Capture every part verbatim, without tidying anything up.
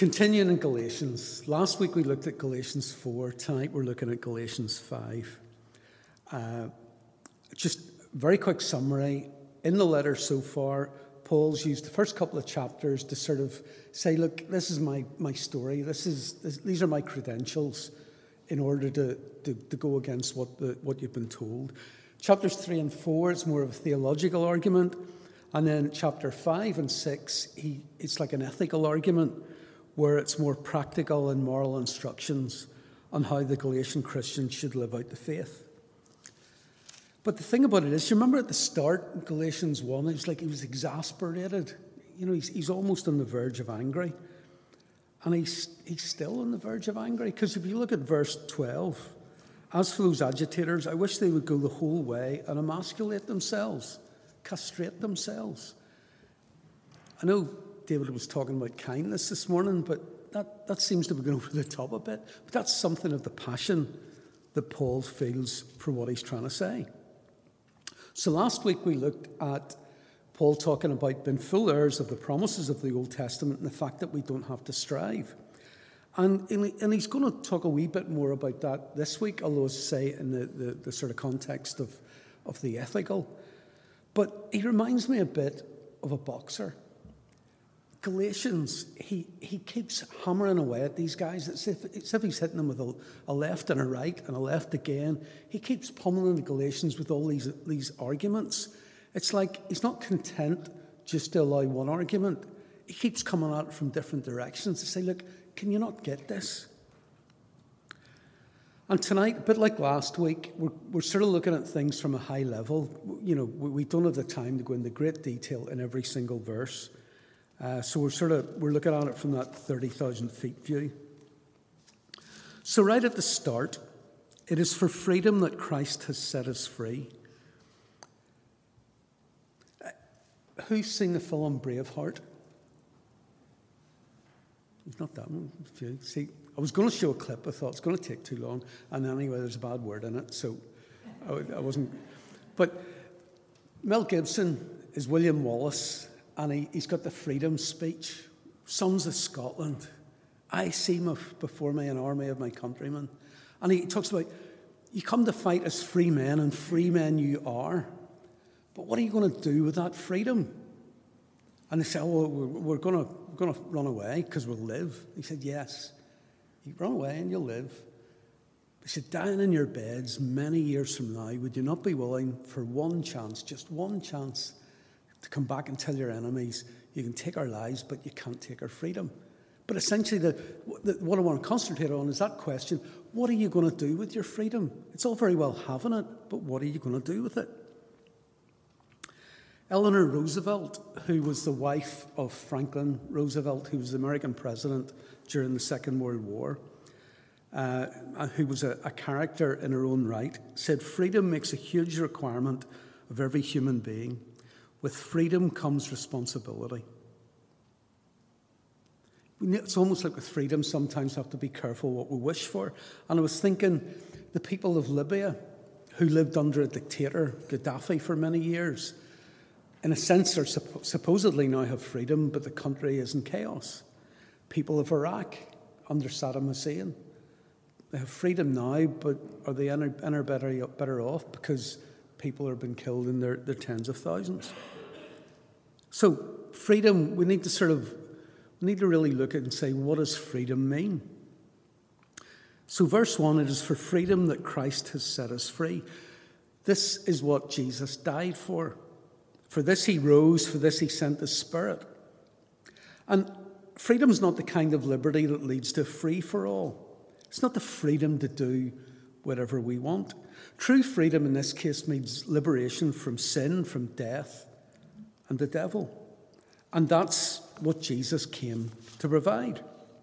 Continuing in Galatians. Last week we looked at Galatians four. Tonight we're looking at Galatians five. Uh, just very quick summary. In the letter so far, Paul's used the first couple of chapters to sort of say, look, this is my, my story. This is this, these are my credentials in order to, to, to go against what the, what you've been told. Chapters three and four is more of a theological argument. And then chapter five and six, he, it's like an ethical argument where it's more practical and moral instructions on how the Galatian Christians should live out the faith. But the thing about it is, you remember at the start, in Galatians one, it was like he was exasperated. You know, he's, he's almost on the verge of angry. And he's, he's still on the verge of angry. Because if you look at verse twelve, as for those agitators, I wish they would go the whole way and emasculate themselves, castrate themselves. I know David was talking about kindness this morning, but that, that seems to be going over the top a bit. But that's something of the passion that Paul feels for what he's trying to say. So last week we looked at Paul talking about being full heirs of the promises of the Old Testament and the fact that we don't have to strive. And, and he's going to talk a wee bit more about that this week, although as I say in the, the, the sort of context of, of the ethical. But he reminds me a bit of a boxer. Galatians, he, he keeps hammering away at these guys. It's if, it's if he's hitting them with a, a left and a right and a left again. He keeps pummeling the Galatians with all these, these arguments. It's like he's not content just to allow one argument. He keeps coming at it from different directions to say, look, can you not get this? And tonight, a bit like last week, we're, we're sort of looking at things from a high level. You know, we, we don't have the time to go into great detail in every single verse. Uh, so we're sort of we're looking at it from that thirty thousand feet view. So right at the start, it is for freedom that Christ has set us free. Uh, who's seen the film Braveheart? It's not that one. See, I was going to show a clip. I thought it's going to take too long, and anyway, there's a bad word in it, so I, I wasn't. But Mel Gibson is William Wallace. And he, he's got the freedom speech. Sons of Scotland, I see my, before me an army of my countrymen. And he talks about, you come to fight as free men, and free men you are. But what are you going to do with that freedom? And they say, oh, well, we're, we're going to we're going to run away because we'll live. He said, yes, you run away and you'll live. He said, down in your beds many years from now, would you not be willing for one chance, just one chance, to come back and tell your enemies, you can take our lives, but you can't take our freedom? But essentially, the, the, what I want to concentrate on is that question, what are you going to do with your freedom? It's all very well having it, but what are you going to do with it? Eleanor Roosevelt, who was the wife of Franklin Roosevelt, who was the American president during the Second World War, uh, who was a, a character in her own right, said, freedom makes a huge requirement of every human being. With freedom comes responsibility. It's almost like with freedom, sometimes we have to be careful what we wish for. And I was thinking, the people of Libya, who lived under a dictator, Gaddafi, for many years, in a sense, are supp- supposedly now have freedom, but the country is in chaos. People of Iraq, under Saddam Hussein, they have freedom now, but are they any, any better, better off because people are being killed in their, their tens of thousands? So freedom, we need to sort of, we need to really look at and say, what does freedom mean? So verse one, it is for freedom that Christ has set us free. This is what Jesus died for. For this he rose, for this he sent the Spirit. And freedom is not the kind of liberty that leads to free for all. It's not the freedom to do whatever we want. True freedom in this case means liberation from sin, from death, and the devil. And that's what Jesus came to provide.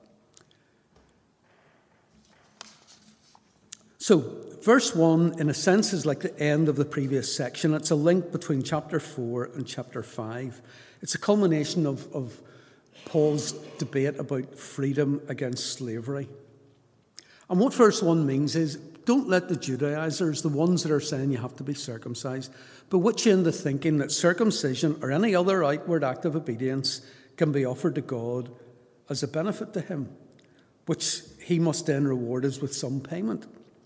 So, verse one, in a sense, is like the end of the previous section. It's a link between chapter four and chapter five. It's a culmination of, of Paul's debate about freedom against slavery. And what verse one means is, don't let the Judaizers, the ones that are saying you have to be circumcised, bewitch you into thinking that circumcision or any other outward act of obedience can be offered to God as a benefit to him, which he must then reward us with some payment.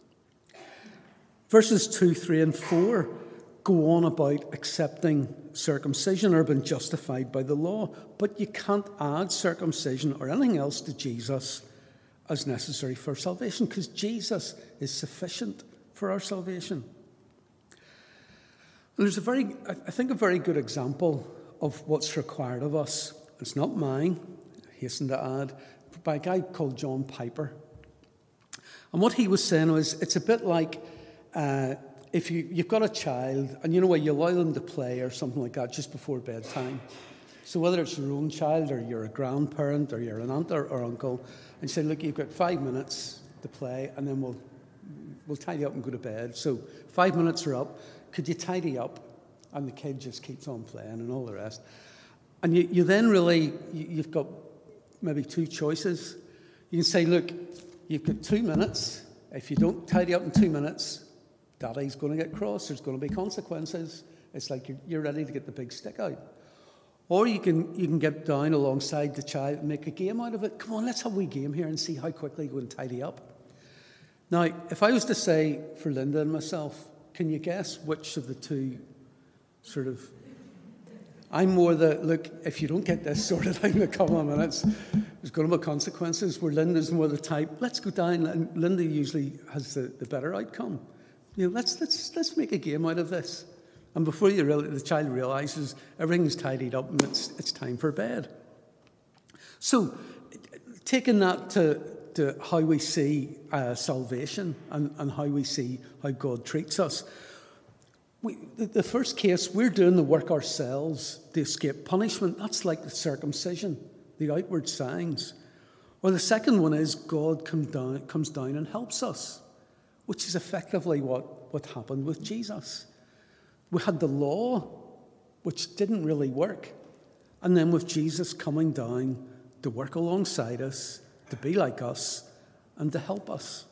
Verses two, three, and four go on about accepting circumcision or being justified by the law, but you can't add circumcision or anything else to Jesus as necessary for salvation, because Jesus is sufficient for our salvation. And there's a very, I think, a very good example of what's required of us. It's not mine, I hasten to add, by a guy called John Piper. And what he was saying was, it's a bit like uh, if you, you've got a child, and you know what, you allow them to play or something like that just before bedtime. So whether it's your own child or you're a grandparent or you're an aunt or, or uncle, and you say, look, you've got five minutes to play, and then we'll we'll tidy up and go to bed. So five minutes are up. Could you tidy up? And the kid just keeps on playing and all the rest. And you, you then really, you, you've got maybe two choices. You can say, look, you've got two minutes. If you don't tidy up in two minutes, Daddy's going to get cross. There's going to be consequences. It's like you're, you're ready to get the big stick out. Or you can you can get down alongside the child and make a game out of it. Come on, let's have a wee game here and see how quickly you go and tidy up. Now, if I was to say for Linda and myself, can you guess which of the two sort of... I'm more the, look, if you don't get this sorted out in a couple of minutes, there's going to be consequences, where Linda's more the type, let's go down, and Linda usually has the, the better outcome. You know, let's let's let's make a game out of this. And before you really, the child realises everything's tidied up and it's it's time for bed. So, taking that to, to how we see uh, salvation and, and how we see how God treats us, we, the, the first case, we're doing the work ourselves to escape punishment. That's like the circumcision, the outward signs. Or the second one is God come down, comes down and helps us, which is effectively what, what happened with Jesus. We had the law, which didn't really work. And then with Jesus coming down to work alongside us, to be like us, and to help us.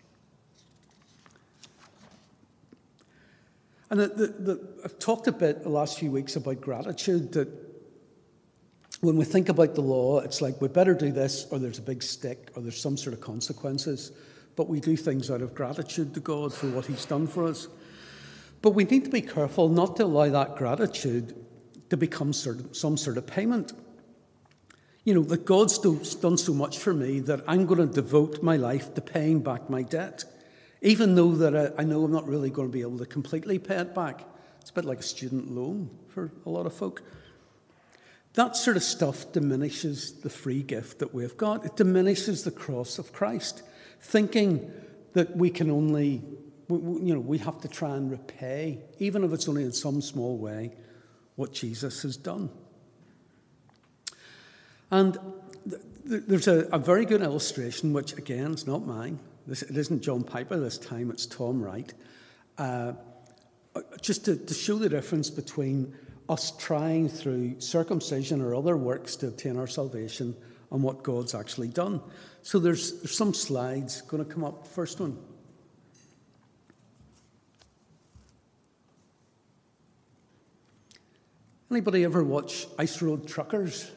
And the, the, the, I've talked a bit the last few weeks about gratitude, that when we think about the law, it's like we better do this, or there's a big stick, or there's some sort of consequences. But we do things out of gratitude to God for what he's done for us. But we need to be careful not to allow that gratitude to become sort of, some sort of payment. You know, that God's done so much for me that I'm going to devote my life to paying back my debt, even though that I, I know I'm not really going to be able to completely pay it back. It's a bit like a student loan for a lot of folk. That sort of stuff diminishes the free gift that we've got. It diminishes the cross of Christ, thinking that we can only, you know, we have to try and repay, even if it's only in some small way, what Jesus has done. And th- th- there's a, a very good illustration, which again is not mine. This, it isn't John Piper this time, it's Tom Wright. Uh, just to, to show the difference between us trying through circumcision or other works to obtain our salvation and what God's actually done. So there's, there's some slides going to come up. First one. Anybody ever watch Ice Road Truckers?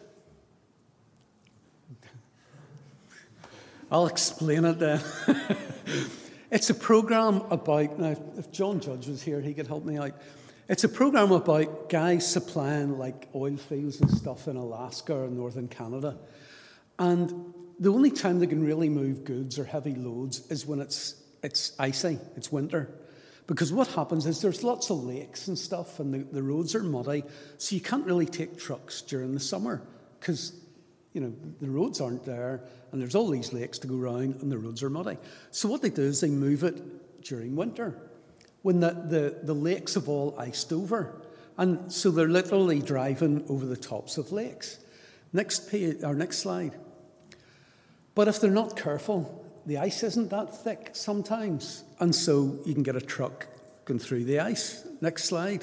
I'll explain it then. It's a program about, now if John Judge was here, he could help me out. It's a program about guys supplying like oil fields and stuff in Alaska or northern Canada. And the only time they can really move goods or heavy loads is when it's it's icy, it's winter. Because what happens is there's lots of lakes and stuff and the, the roads are muddy, so you can't really take trucks during the summer because, you know, the roads aren't there and there's all these lakes to go around and the roads are muddy. So what they do is they move it during winter when the, the, the lakes have all iced over. And so they're literally driving over the tops of lakes. Next page, or next slide. But if they're not careful, the ice isn't that thick sometimes. And so you can get a truck going through the ice. Next slide.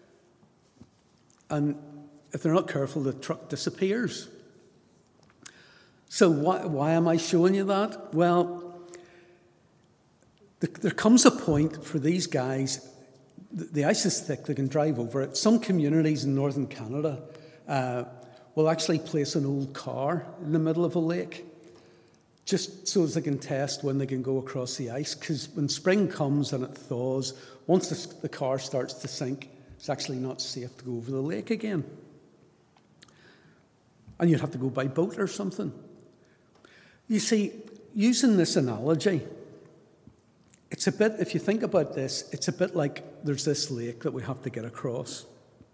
And if they're not careful, the truck disappears. So why, why am I showing you that? Well, the, there comes a point for these guys, the, the ice is thick, they can drive over it. Some communities in northern Canada, uh, will actually place an old car in the middle of a lake, just so as they can test when they can go across the ice. Because when spring comes and it thaws, once the, the car starts to sink, it's actually not safe to go over the lake again. And you'd have to go by boat or something. You see, using this analogy, it's a bit, if you think about this, it's a bit like there's this lake that we have to get across.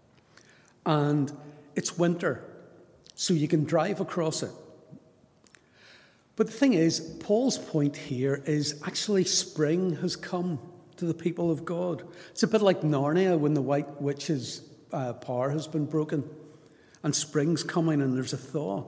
And it's winter, so you can drive across it. But the thing is, Paul's point here is actually spring has come to the people of God. It's a bit like Narnia when the White Witch's uh, power has been broken and spring's coming and there's a thaw.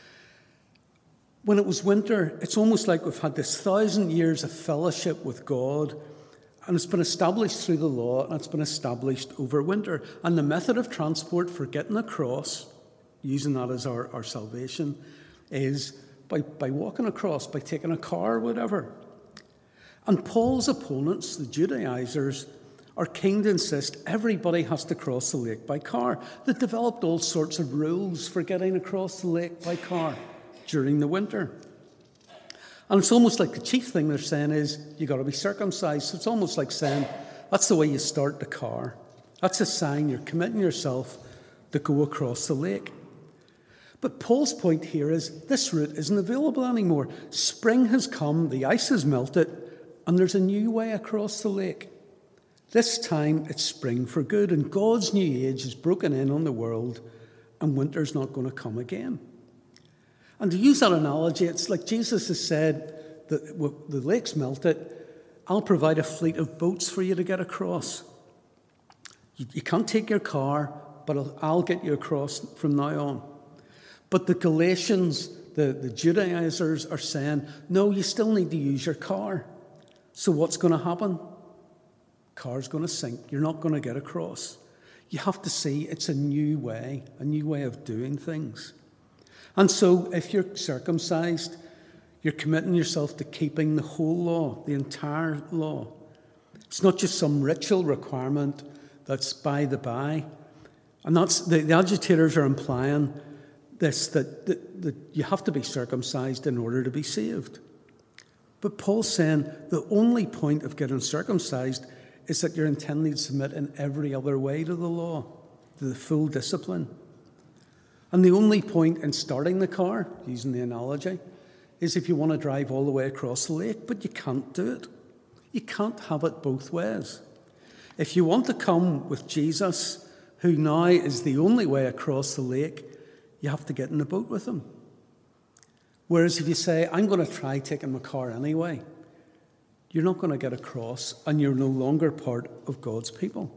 When it was winter, it's almost like we've had this thousand years of fellowship with God, and it's been established through the law, and it's been established over winter. And the method of transport for getting across, using that as our, our salvation, is by, by walking across, by taking a car or whatever. And Paul's opponents, the Judaizers, are keen to insist everybody has to cross the lake by car. They developed all sorts of rules for getting across the lake by car during the winter. And it's almost like the chief thing they're saying is, you've got to be circumcised. So it's almost like saying, that's the way you start the car. That's a sign you're committing yourself to go across the lake. But Paul's point here is, this route isn't available anymore. Spring has come, the ice has melted, and there's a new way across the lake. This time it's spring for good, and God's new age is broken in on the world, and winter's not going to come again. And to use that analogy, it's like Jesus has said that the lake's melted, I'll provide a fleet of boats for you to get across. You, you can't take your car, but I'll, I'll get you across from now on. But the Galatians, the, the Judaizers, are saying, no, you still need to use your car. So what's going to happen? Car's going to sink. You're not going to get across. You have to see it's a new way, a new way of doing things. And so if you're circumcised, you're committing yourself to keeping the whole law, the entire law. It's not just some ritual requirement that's by the by. And that's the, the agitators are implying this, that, that, that you have to be circumcised in order to be saved. But Paul's saying the only point of getting circumcised is that you're intending to submit in every other way to the law, to the full discipline. And the only point in starting the car, using the analogy, is if you want to drive all the way across the lake, but you can't do it. You can't have it both ways. If you want to come with Jesus, who now is the only way across the lake, you have to get in the boat with him. Whereas if you say, I'm going to try taking my car anyway, you're not going to get across, and you're no longer part of God's people.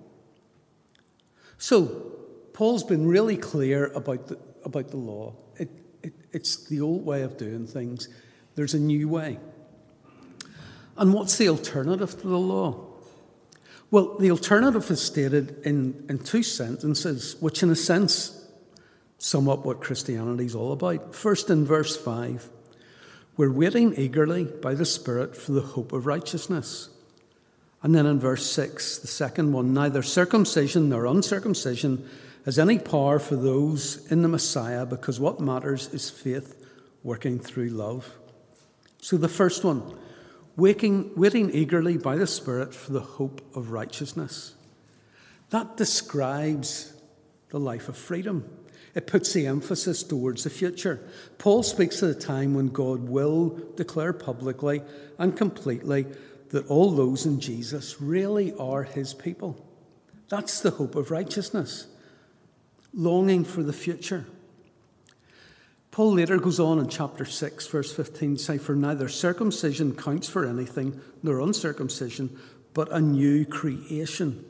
So, Paul's been really clear about the, about the law. It, it, it's the old way of doing things. There's a new way. And what's the alternative to the law? Well, the alternative is stated in, in two sentences, which in a sense sum up what Christianity is all about. First, in verse five, we're waiting eagerly by the Spirit for the hope of righteousness. And then in verse six, the second one, neither circumcision nor uncircumcision has any power for those in the Messiah, because what matters is faith working through love. So the first one, waiting, waiting eagerly by the Spirit for the hope of righteousness. That describes the life of freedom. It puts the emphasis towards the future. Paul speaks of the time when God will declare publicly and completely that all those in Jesus really are his people. That's the hope of righteousness. Longing for the future. Paul later goes on in chapter six, verse fifteen, to say, for neither circumcision counts for anything, nor uncircumcision, but a new creation.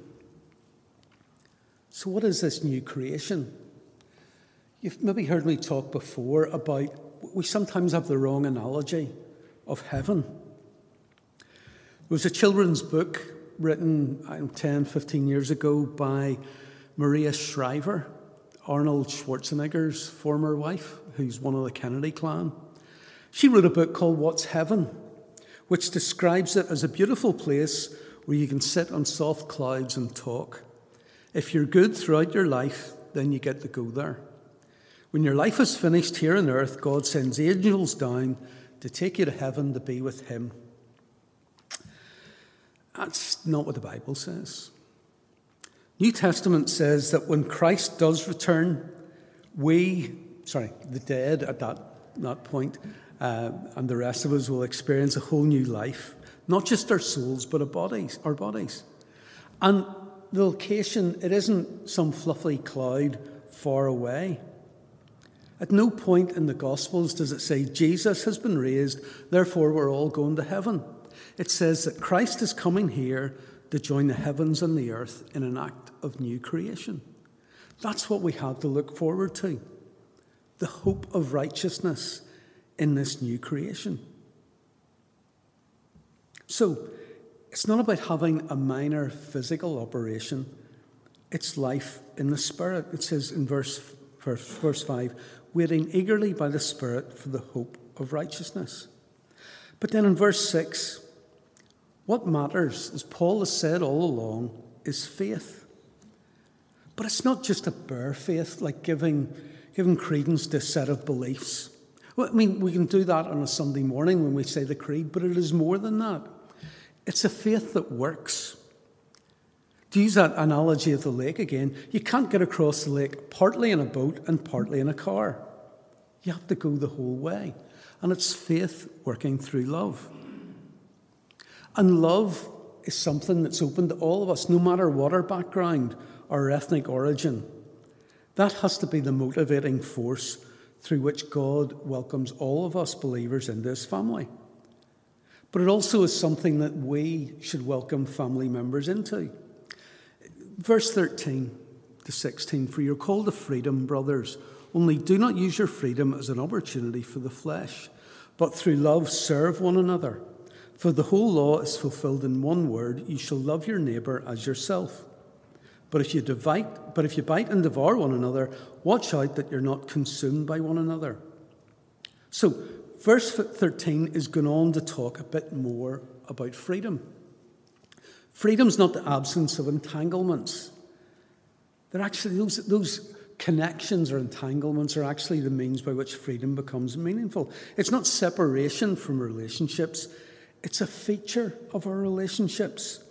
So what is this new creation? You've maybe heard me talk before about, we sometimes have the wrong analogy of heaven. There was a children's book written I don't know, ten, fifteen years ago by Maria Shriver, Arnold Schwarzenegger's former wife, who's one of the Kennedy clan. She wrote a book called What's Heaven, which describes it as a beautiful place where you can sit on soft clouds and talk. If you're good throughout your life, then you get to go there. When your life is finished here on earth, God sends angels down to take you to heaven to be with him. That's not what the Bible says. New Testament says that when Christ does return, we, sorry, the dead at that, that point, uh, and the rest of us will experience a whole new life. Not just our souls, but our bodies, our bodies. And the location, it isn't some fluffy cloud far away. At no point in the Gospels does it say Jesus has been raised, therefore we're all going to heaven. It says that Christ is coming here to join the heavens and the earth in an act of new creation. That's what we have to look forward to. The hope of righteousness in this new creation. So, it's not about having a minor physical operation. It's life in the Spirit. It says in verse, verse, verse five, waiting eagerly by the Spirit for the hope of righteousness. But then in verse six, what matters, as Paul has said all along, is faith. But it's not just a bare faith, like giving, giving credence to a set of beliefs. Well, I mean, we can do that on a Sunday morning when we say the creed, but it is more than that. It's a faith that works. To use that analogy of the lake again, you can't get across the lake partly in a boat and partly in a car. You have to go the whole way. And it's faith working through love. And love is something that's open to all of us, no matter what our background or ethnic origin. That has to be the motivating force through which God welcomes all of us believers into his family. But it also is something that we should welcome family members into. Verse thirteen to sixteen, for you're called to freedom, brothers. Only do not use your freedom as an opportunity for the flesh, but through love serve one another. For the whole law is fulfilled in one word, you shall love your neighbour as yourself. But if you divide, but if you bite and devour one another, watch out that you're not consumed by one another. So, verse thirteen is going on to talk a bit more about freedom. Freedom's not the absence of entanglements. They're actually, those, those connections or entanglements are actually the means by which freedom becomes meaningful. It's not separation from relationships. It's a feature of our relationships.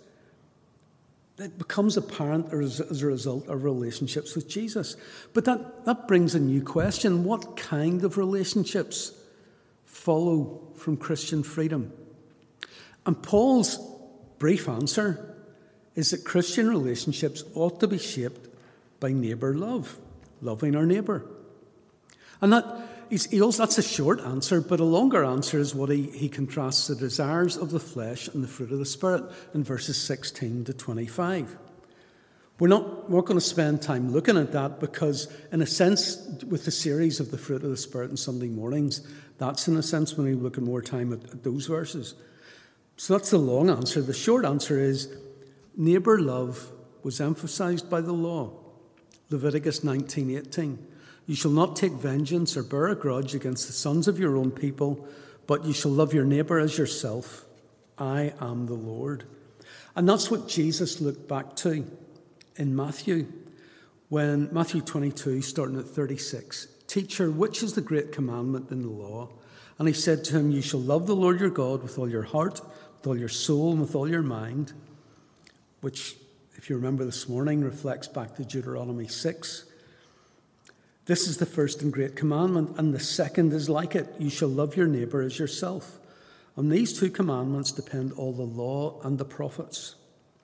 It becomes apparent as, as a result of relationships with Jesus. But that, that brings a new question. What kind of relationships follow from Christian freedom? And Paul's brief answer is that Christian relationships ought to be shaped by neighbour love, loving our neighbour. And that he's, he also, that's a short answer, but a longer answer is what he, he contrasts the desires of the flesh and the fruit of the Spirit in verses sixteen to twenty-five. We're not, we're not going to spend time looking at that because, in a sense, with the series of the fruit of the Spirit on Sunday mornings, that's in a sense when we look at more time at, at those verses. So that's the long answer. The short answer is neighbour love was emphasised by the law. Leviticus nineteen eighteen. You shall not take vengeance or bear a grudge against the sons of your own people, but you shall love your neighbour as yourself. I am the Lord. And that's what Jesus looked back to in Matthew, when Matthew twenty-two, starting at thirty-six. Teacher, which is the great commandment in the law? And he said to him, you shall love the Lord your God with all your heart, with all your soul, and with all your mind, which, if you remember this morning, reflects back to Deuteronomy six. This is the first and great commandment, and the second is like it. You shall love your neighbour as yourself. On these two commandments depend all the law and the prophets.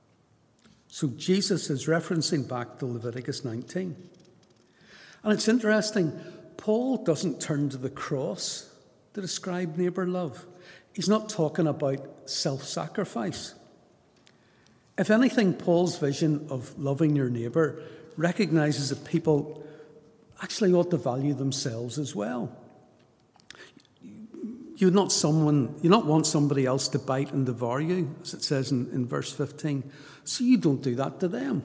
So Jesus is referencing back to Leviticus nineteen. And it's interesting, Paul doesn't turn to the cross to describe neighbour love. He's not talking about self-sacrifice. If anything, Paul's vision of loving your neighbour recognises that people actually ought to value themselves as well. You not someone, you not want somebody else to bite and devour you, as it says in, in verse fifteen. So you don't do that to them.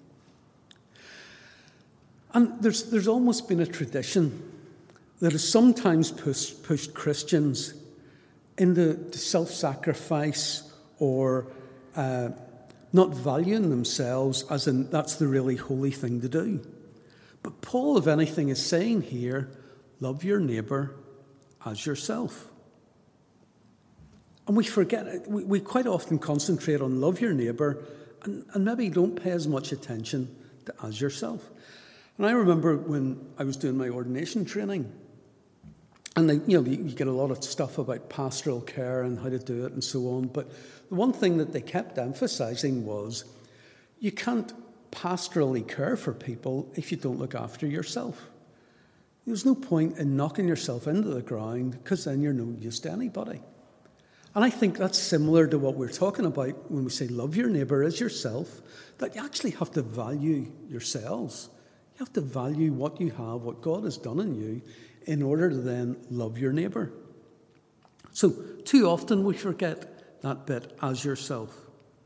And there's there's almost been a tradition that has sometimes pushed, pushed Christians into self-sacrifice or uh, not valuing themselves as in that's the really holy thing to do. But Paul, if anything, is saying here, love your neighbour as yourself. And we forget it. We, we quite often concentrate on love your neighbour and, and maybe don't pay as much attention to as yourself. And I remember when I was doing my ordination training, and they, you know, you, you get a lot of stuff about pastoral care and how to do it and so on. But the one thing that they kept emphasising was you can't pastorally care for people if you don't look after yourself. There's no point in knocking yourself into the ground, because then you're no use to anybody. And I think that's similar to what we're talking about when we say love your neighbour as yourself, that you actually have to value yourselves. You have to value what you have, what God has done in you, in order to then love your neighbour. So too often we forget that bit, as yourself.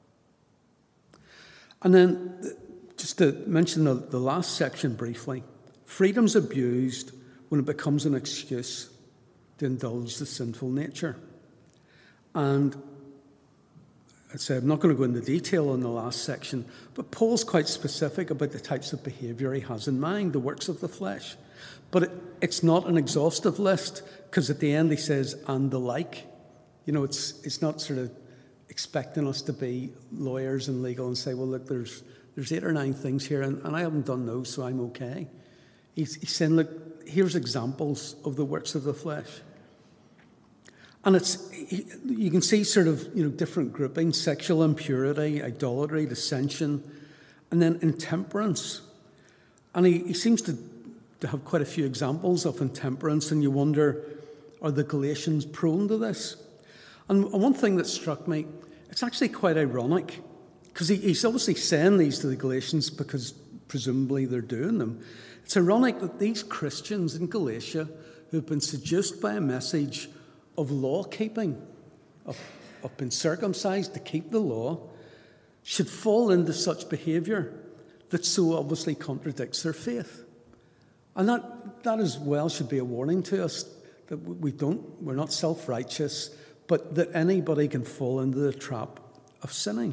And then, just to mention the, the last section briefly, freedom's abused when it becomes an excuse to indulge the sinful nature. And I say I'm not going to go into detail on the last section, but Paul's quite specific about the types of behaviour he has in mind, the works of the flesh. But it, it's not an exhaustive list, because at the end he says, and the like. You know, it's it's not sort of expecting us to be lawyers and legal and say, well, look, there's there's eight or nine things here, and, and I haven't done those, so I'm okay. He's, he's saying, look, here's examples of the works of the flesh. And it's, you can see sort of, you know, different groupings: sexual impurity, idolatry, dissension, and then intemperance. And he, he seems to, to have quite a few examples of intemperance, and you wonder, are the Galatians prone to this? And one thing that struck me, it's actually quite ironic, because he, he's obviously saying these to the Galatians because presumably they're doing them. It's ironic that these Christians in Galatia, who have been seduced by a message of law-keeping, of, of being circumcised to keep the law, should fall into such behaviour that so obviously contradicts their faith. And that, that as well should be a warning to us, that we don't, we're not self-righteous, but that anybody can fall into the trap of sinning.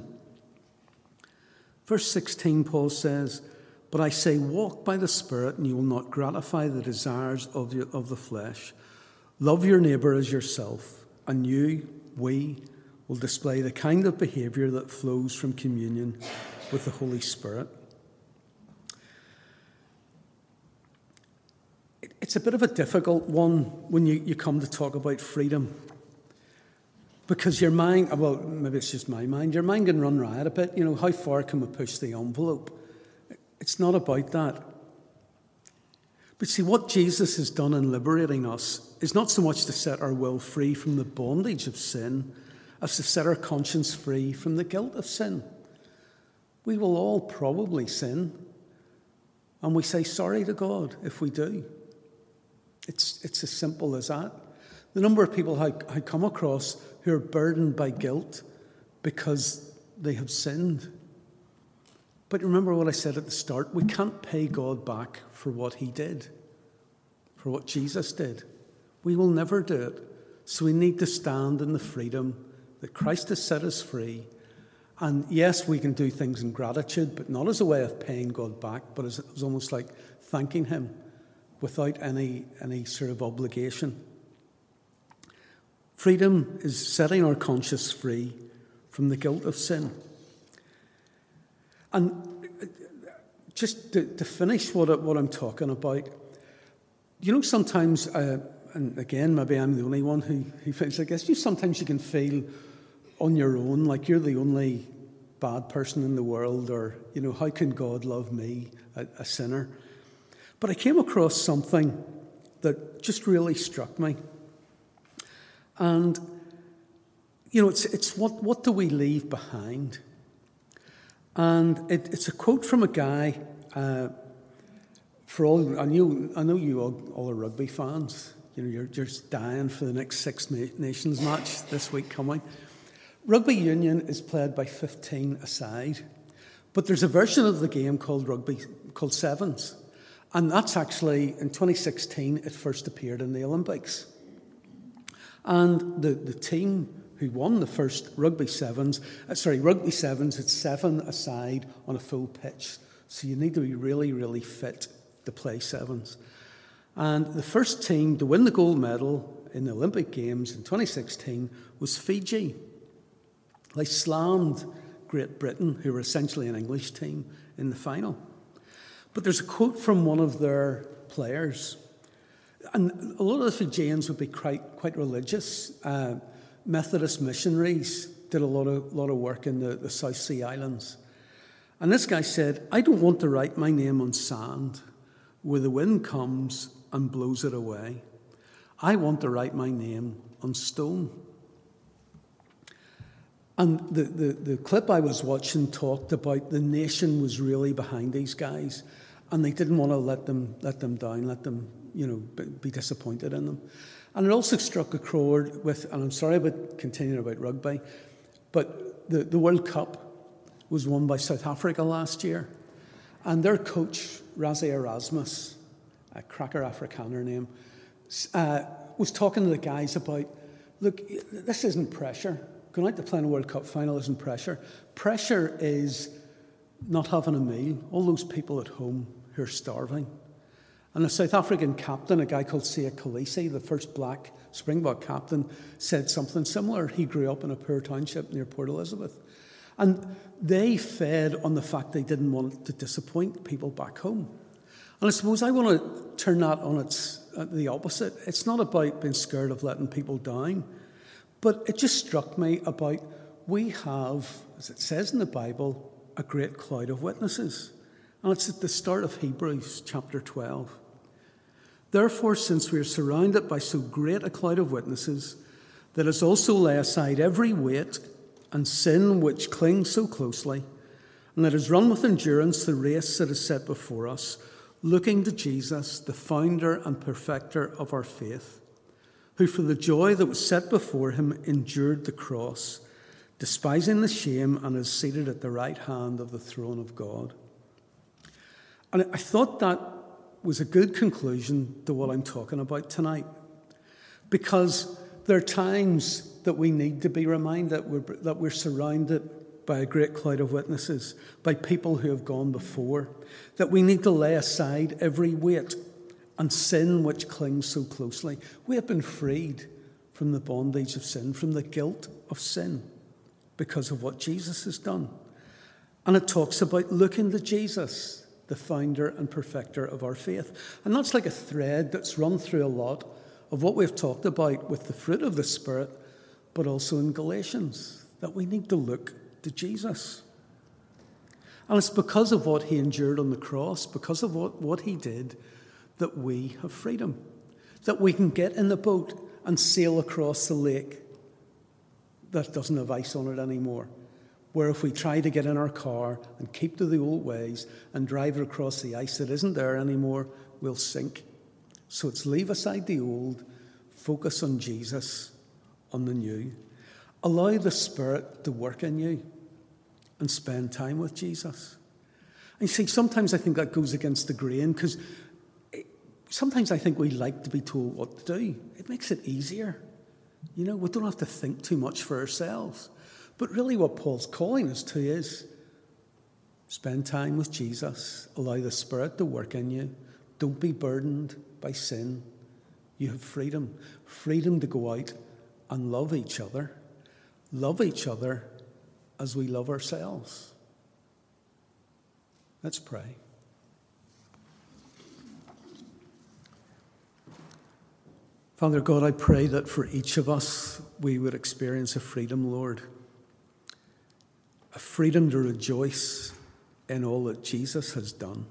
Verse sixteen, Paul says, but I say, walk by the Spirit, and you will not gratify the desires of, your, of the flesh. Love your neighbour as yourself, and you, we, will display the kind of behaviour that flows from communion with the Holy Spirit. It's a bit of a difficult one when you, you come to talk about freedom, because your mind, well, maybe it's just my mind, your mind can run riot a bit. You know, how far can we push the envelope? It's not about that. But see, what Jesus has done in liberating us is not so much to set our will free from the bondage of sin as to set our conscience free from the guilt of sin. We will all probably sin, and we say sorry to God if we do. It's, it's as simple as that. The number of people I, I come across who are burdened by guilt because they have sinned. But remember what I said at the start, we can't pay God back for what he did, for what Jesus did. We will never do it. So we need to stand in the freedom that Christ has set us free. And yes, we can do things in gratitude, but not as a way of paying God back, but as, as almost like thanking him without any, any sort of obligation. Freedom is setting our conscience free from the guilt of sin. And just to, to finish what, what I'm talking about, you know, sometimes, uh, and again, maybe I'm the only one who, who feels like this, you sometimes you can feel on your own like you're the only bad person in the world, or, you know, how can God love me, a, a sinner? But I came across something that just really struck me. And, you know, it's it's what, what do we leave behind? And it, it's a quote from a guy, uh, for all, I know, I know you all, all are rugby fans. You know, you're, you're just dying for the next Six Nations match this week coming. Rugby union is played by fifteen aside, but there's a version of the game called rugby, called sevens. And that's actually, in twenty sixteen, it first appeared in the Olympics. And the, the team who won the first rugby sevens, uh, sorry, rugby sevens, it's seven aside on a full pitch. So you need to be really, really fit to play sevens. And the first team to win the gold medal in the Olympic Games in twenty sixteen was Fiji. They slammed Great Britain, who were essentially an English team, in the final. But there's a quote from one of their players. And a lot of the Fijians would be quite, quite religious. Uh, Methodist missionaries did a lot of, lot of work in the, the South Sea Islands. And this guy said, "I don't want to write my name on sand where the wind comes and blows it away. I want to write my name on stone." And the, the, the clip I was watching talked about the nation was really behind these guys, and they didn't want to let them let them down, let them, you know, be disappointed in them. And it also struck a chord with, and I'm sorry about continuing about rugby, but the, the World Cup was won by South Africa last year, and their coach, Rassie Erasmus, a cracker Afrikaner name, uh, was talking to the guys about, look, this isn't pressure. Going out to play in a World Cup final isn't pressure. Pressure is not having a meal. All those people at home who are starving. And the South African captain, a guy called Siya Kolisi, the first black Springbok captain, said something similar. He grew up in a poor township near Port Elizabeth. And they fed on the fact they didn't want to disappoint people back home. And I suppose I want to turn that on its uh, the opposite. It's not about being scared of letting people down. But it just struck me about, we have, as it says in the Bible, a great cloud of witnesses. And it's at the start of Hebrews chapter twelve. "Therefore, since we are surrounded by so great a cloud of witnesses, let us also lay aside every weight and sin which clings so closely, and let us run with endurance the race that is set before us, looking to Jesus, the founder and perfecter of our faith, who for the joy that was set before him endured the cross, despising the shame, and is seated at the right hand of the throne of God." And I thought that was a good conclusion to what I'm talking about tonight, because there are times that we need to be reminded that we're, that we're surrounded by a great cloud of witnesses, by people who have gone before, that we need to lay aside every weight and sin which clings so closely. We have been freed from the bondage of sin, from the guilt of sin, because of what Jesus has done. And it talks about looking to Jesus, the founder and perfecter of our faith. And that's like a thread that's run through a lot of what we've talked about with the fruit of the Spirit, but also in Galatians, that we need to look to Jesus. And it's because of what he endured on the cross, because of what, what he did, that we have freedom, that we can get in the boat and sail across the lake that doesn't have ice on it anymore, where if we try to get in our car and keep to the old ways and drive it across the ice that isn't there anymore, we'll sink. So it's leave aside the old, focus on Jesus, on the new. Allow the Spirit to work in you and spend time with Jesus. And you see, sometimes I think that goes against the grain, because sometimes I think we like to be told what to do. It makes it easier. You know, we don't have to think too much for ourselves. But really what Paul's calling us to is spend time with Jesus. Allow the Spirit to work in you. Don't be burdened by sin. You have freedom. Freedom to go out and love each other. Love each other as we love ourselves. Let's pray. Father God, I pray that for each of us, we would experience a freedom, Lord. A freedom to rejoice in all that Jesus has done.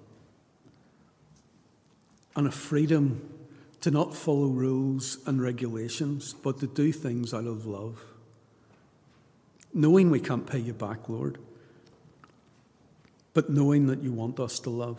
And a freedom to not follow rules and regulations, but to do things out of love. Knowing we can't pay you back, Lord, but knowing that you want us to love.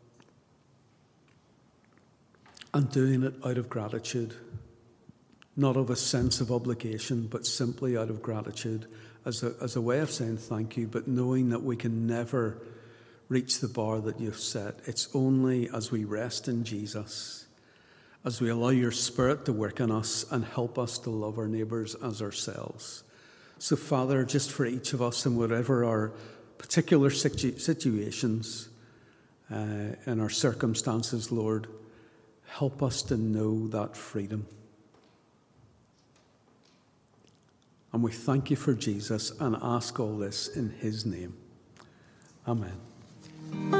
And doing it out of gratitude. Not of a sense of obligation, but simply out of gratitude as a, as a way of saying thank you, but knowing that we can never reach the bar that you've set. It's only as we rest in Jesus, as we allow your Spirit to work in us and help us to love our neighbours as ourselves. So, Father, just for each of us and whatever our particular situ- situations, uh, in our circumstances, Lord. Help us to know that freedom. And we thank you for Jesus and ask all this in his name. Amen.